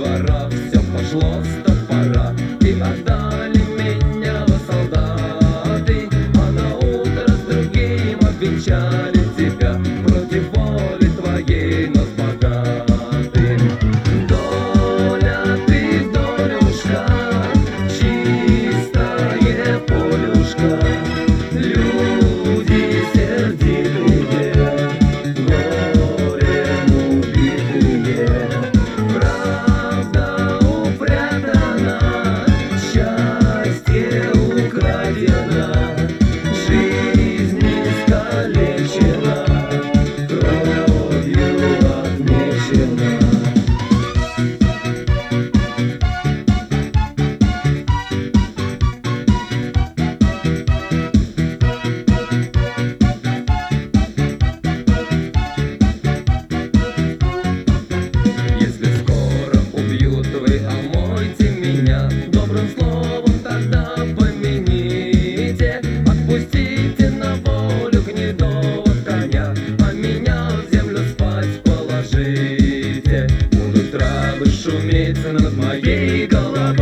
двора все пошло с топора, и отдали меня во солдаты, а на утро с другим обвенчали тебя против воли твоей, но с богатым. Доля ты, долюшка, чистое полюшка, люди сердитые, горем убитые, правда упрятана, счастье украдено, жизнь искалечена, кровью отмечена. Если скоро убьют вы, омойте меня добрым словом, тогда помяните, отпустите на волю гнедого коня, а меня в землю спать положите. Будут травы шуметь над моей головой.